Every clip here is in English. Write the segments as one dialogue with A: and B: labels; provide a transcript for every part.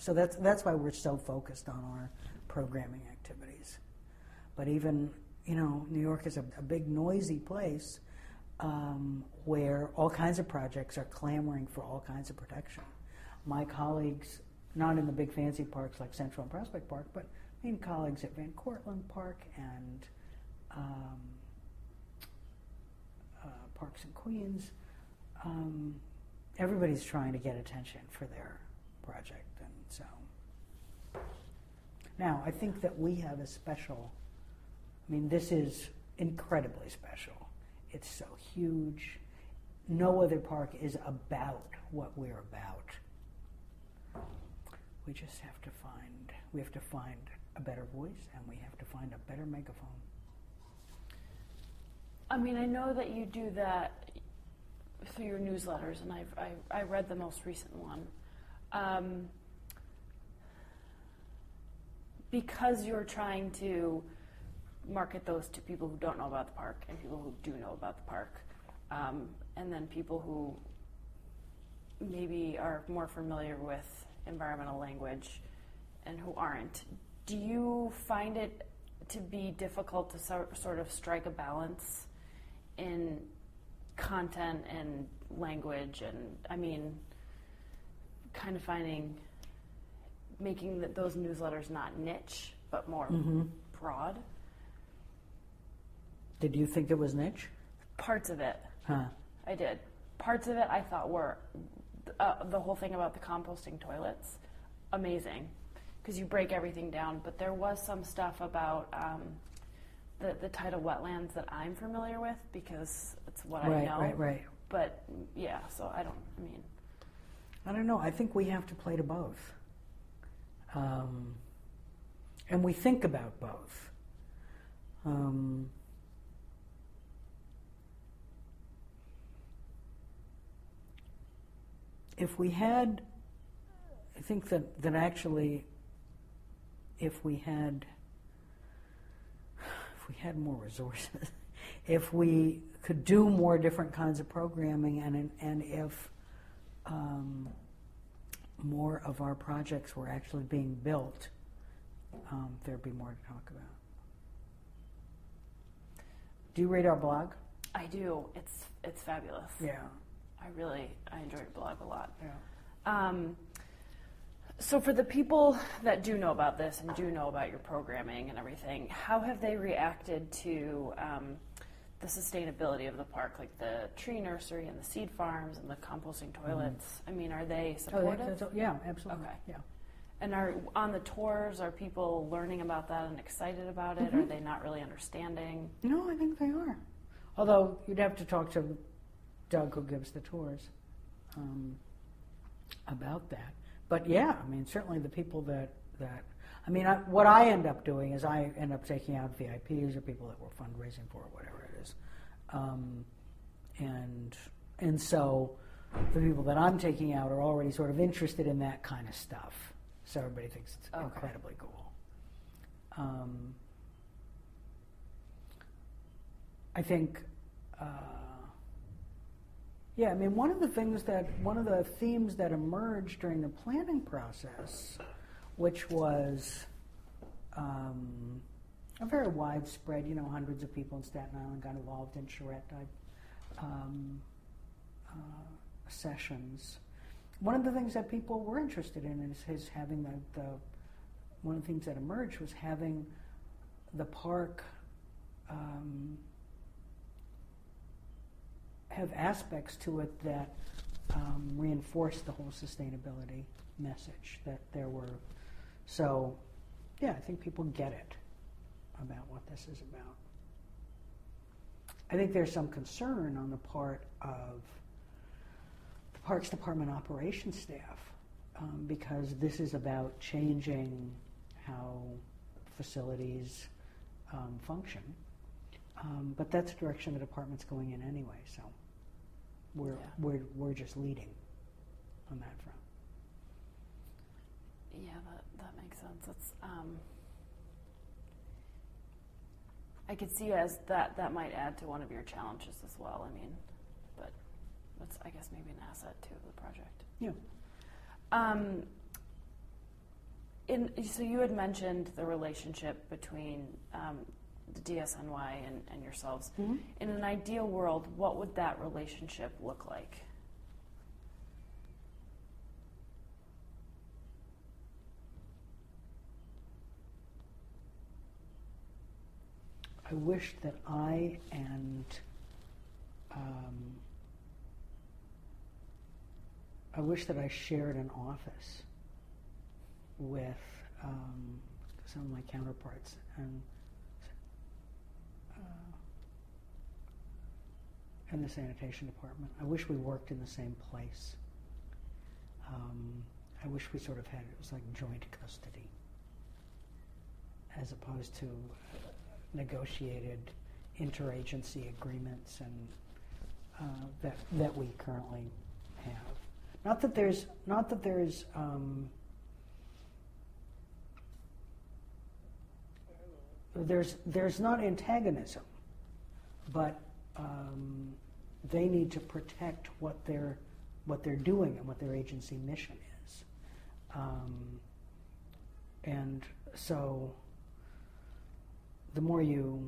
A: So that's why we're so focused on our programming activities. But even, New York is a big, noisy place where all kinds of projects are clamoring for all kinds of protection. My colleagues, not in the big fancy parks like Central and Prospect Park, but colleagues at Van Cortlandt Park and Parks and Queens, everybody's trying to get attention for their project. And so now I think that we have a special, this is incredibly special. It's so huge. No other park is about what we're about. We just have to find a better voice, and we have to find a better megaphone.
B: I know that you do that through your newsletters, and I read the most recent one. Because you're trying to market those to people who don't know about the park and people who do know about the park, and then people who maybe are more familiar with environmental language and who aren't. Do you find it to be difficult to sort of strike a balance in content and language, and kind of making those newsletters not niche but more broad?
A: Did you think it was niche?
B: Parts of it.
A: Huh.
B: I did. Parts of it I thought were the whole thing about the composting toilets, amazing, because you break everything down. But there was some stuff about the tidal wetlands that I'm familiar with because it's what I know.
A: Right.
B: But yeah, so I don't
A: know. I think we have to play to both. And we think about both. If we had, I think that actually, if we had more resources, if we could do more different kinds of programming, and if more of our projects were actually being built, there'd be more to talk about. Do you read our blog?
B: I do. It's fabulous.
A: Yeah.
B: I enjoy your blog a lot.
A: Yeah.
B: So for the people that do know about this and do know about your programming and everything, how have they reacted to the sustainability of the park, like the tree nursery and the seed farms and the composting toilets? Are they supportive?
A: Yeah, absolutely.
B: Okay.
A: Yeah.
B: And on the tours, are people learning about that and excited about it? Are they not really understanding?
A: No, I think they are. Although you'd have to talk to Doug, who gives the tours, about that. But yeah, certainly the people that what I end up doing is I end up taking out VIPs or people that we're fundraising for, or whatever it is, and so the people that I'm taking out are already sort of interested in that kind of stuff. So everybody thinks it's incredibly cool. I think. One of the themes that emerged during the planning process, which was a very widespread, hundreds of people in Staten Island got involved in charrette-type sessions. One of the things that people were interested in is having one of the things that emerged was having the park have aspects to it that reinforce the whole sustainability message that there were. So, yeah, I think people get it about what this is about. I think there's some concern on the part of the Parks Department operations staff because this is about changing how facilities function. But that's the direction the department's going in anyway, so we're just leading on that front.
B: Yeah, that makes sense. That's I could see as that might add to one of your challenges as well. But that's, I guess, maybe an asset to the project.
A: Yeah.
B: So you had mentioned the relationship between the DSNY and yourselves.
A: Mhm.
B: In an ideal world, what would that relationship look like?
A: I wish that I shared an office with some of my counterparts in the sanitation department. I wish we worked in the same place. I wish we sort of had, it was like joint custody, as opposed to negotiated interagency agreements and that we currently have. Not that there's not antagonism, but they need to protect what they're doing and what their agency mission is, and so the more you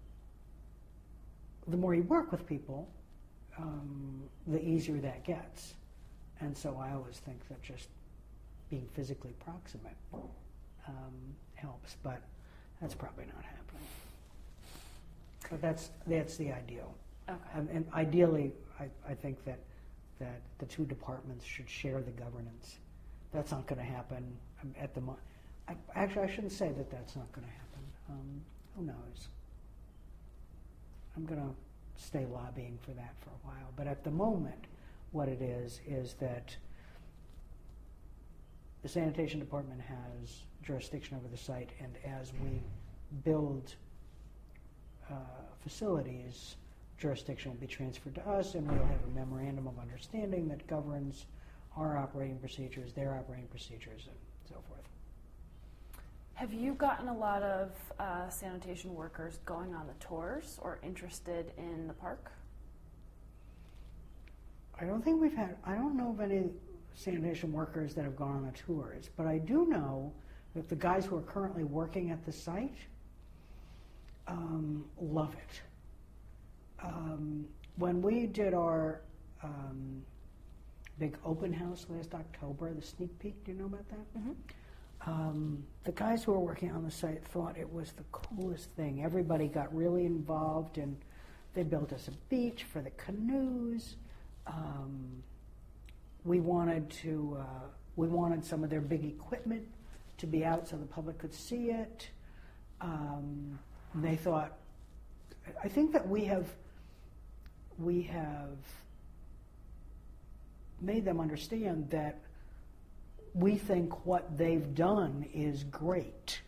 A: work with people, the easier that gets. And so I always think that just being physically proximate helps, but that's probably not happening. But that's the ideal.
B: Okay.
A: And ideally, I think that the two departments should share the governance. That's not going to happen at the moment. Actually, I shouldn't say that that's not going to happen. Who knows? I'm going to stay lobbying for that for a while. But at the moment, what it is that the sanitation department has jurisdiction over the site, and as we build facilities, jurisdiction will be transferred to us, and we'll have a memorandum of understanding that governs our operating procedures, their operating procedures, and so forth.
B: Have you gotten a lot of sanitation workers going on the tours or interested in the park?
A: I don't know of any sanitation workers that have gone on the tours, but I do know that the guys who are currently working at the site love it. When we did our big open house last October, the sneak peek, do you know about that?
B: Mm-hmm.
A: The guys who were working on the site thought it was the coolest thing. Everybody got really involved, and they built us a beach for the canoes. We wanted some of their big equipment to be out so the public could see it. They thought, I think that we have made them understand that we think what they've done is great.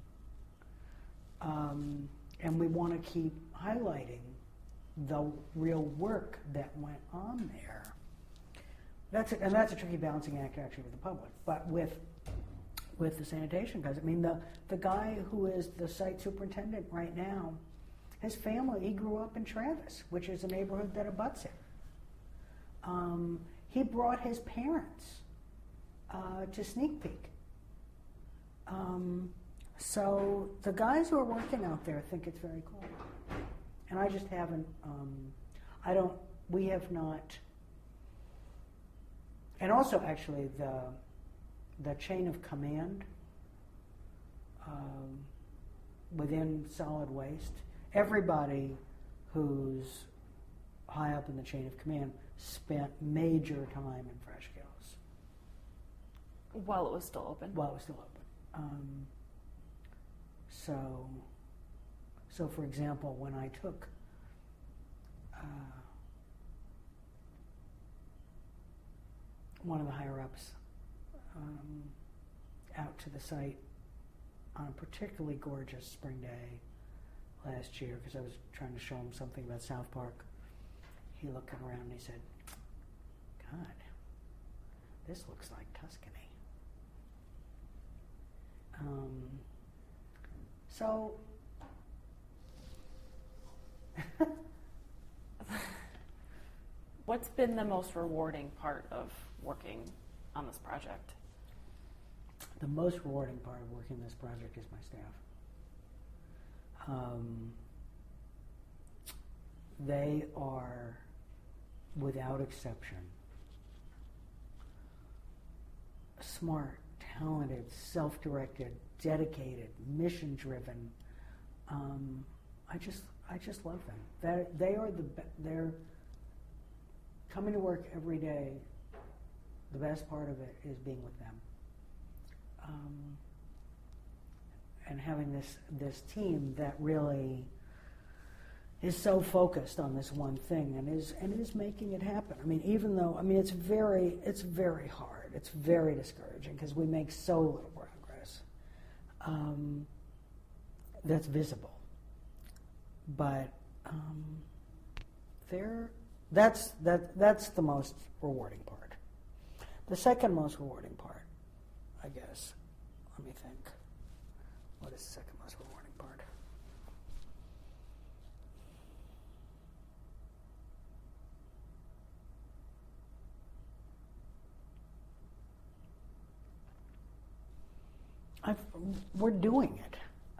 A: And we want to keep highlighting the real work that went on there. That's a tricky balancing act actually with the public. But with the sanitation guys, I mean, the guy who is the site superintendent right now, his family, he grew up in Travis, which is a neighborhood that abuts it. He brought his parents to Sneak Peek. So the guys who are working out there think it's very cool. And I just haven't, we have not, and also actually the chain of command within solid waste, everybody who's high up in the chain of command spent major time in Fresh Kills.
B: While it was still open?
A: While it was still open. So for example, when I took one of the higher-ups out to the site on a particularly gorgeous spring day last year, because I was trying to show him something about South Park, he looked around and he said, "God, this looks like Tuscany." So
B: what's been the most rewarding part of working on this project?
A: the most rewarding part of working this project is my staff. They are, without exception, smart, talented, self-directed, dedicated, mission-driven. I just love them. They're coming to work every day. The best part of it is being with them, and having this team that really is so focused on this one thing and is making it happen. I mean, even though it's very hard. It's very discouraging because we make so little progress that's visible. But that's the most rewarding part. The second most rewarding part, I guess. Let me think. What is the second most rewarding part? We're doing it.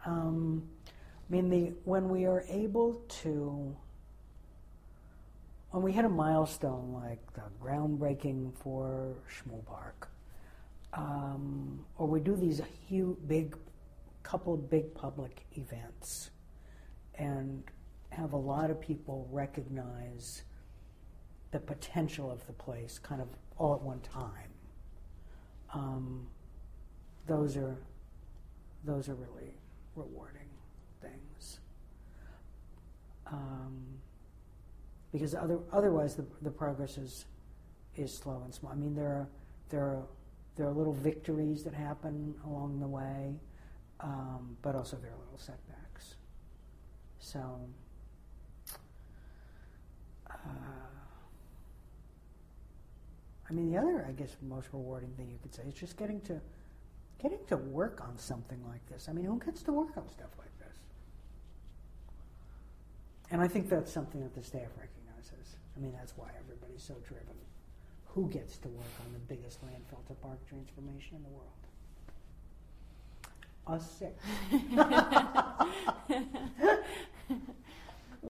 A: When we are able to, when we hit a milestone like the groundbreaking for Schmool Park, or we do these couple of big public events, and have a lot of people recognize the potential of the place, kind of all at one time. Those are really rewarding things, because otherwise the progress is slow and small. I mean, there are little victories that happen along the way, but also there are little setbacks. So, the other, I guess, most rewarding thing you could say is just getting to work on something like this. Who gets to work on stuff like this? And I think that's something that the staff recognizes. That's why everybody's so driven. Who gets to work on the biggest landfill to park transformation in the world? Us 6.